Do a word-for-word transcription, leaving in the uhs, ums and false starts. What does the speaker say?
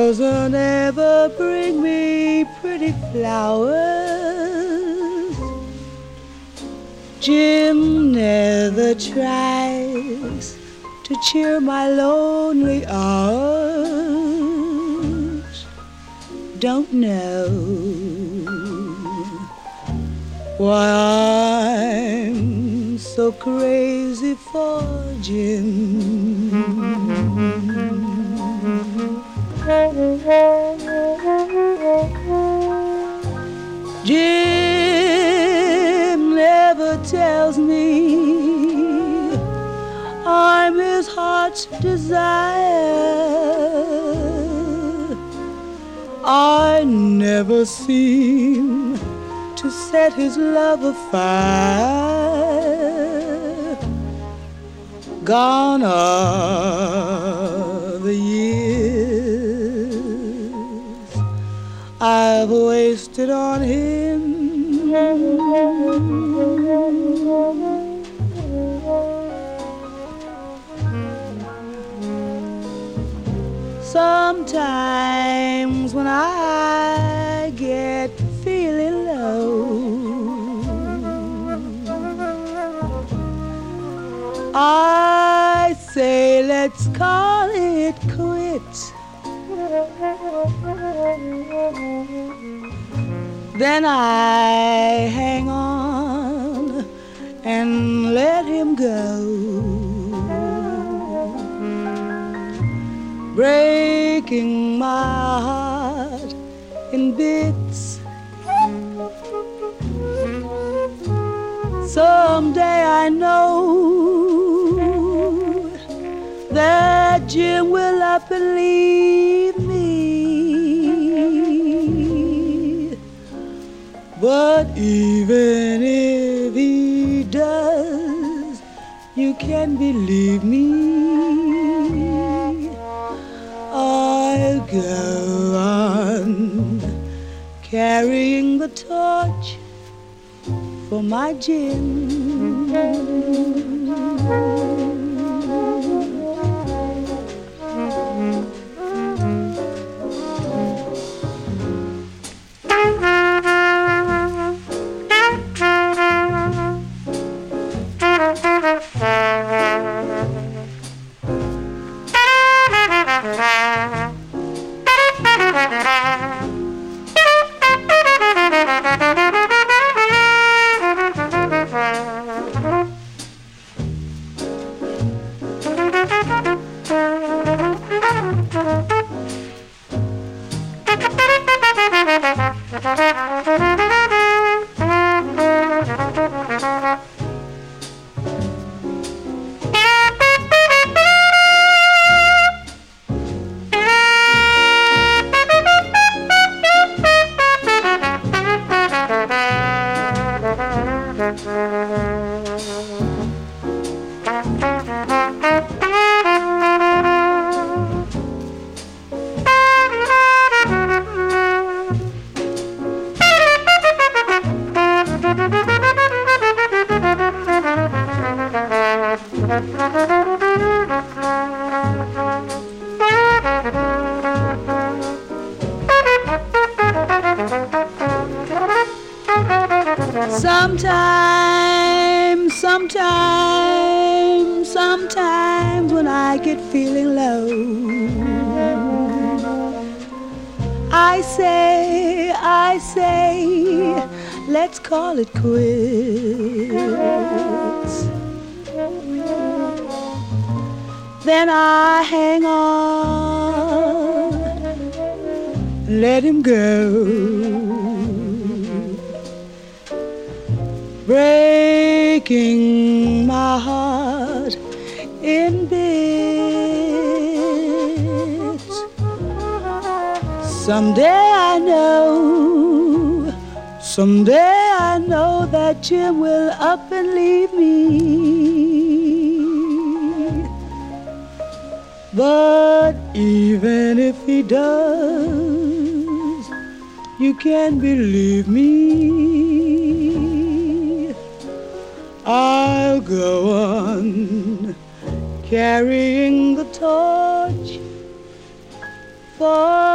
doesn't ever bring me pretty flowers. Jim never tries to cheer my lonely hours. Don't know why I'm so crazy for Jim. Jim never tells me I'm his heart's desire. I never seem to set his love afire. Gone are the years I've wasted on him. Sometimes when I get feeling low, I say let's call it quits. Then I hang on and let him go, breaking my heart in bits. Someday I know that Jim will up and leave me. But even if he does, you can believe me, I'll go on carrying the torch for my Jim. Sometimes, sometimes, sometimes when I get feeling low, I say, I say, let's call it quits. Then I hang on, let him go, breaking my heart in bits. Someday I know, someday I know that Jim will up and leave me. But even if he does, you can believe me, I'll go on carrying the torch for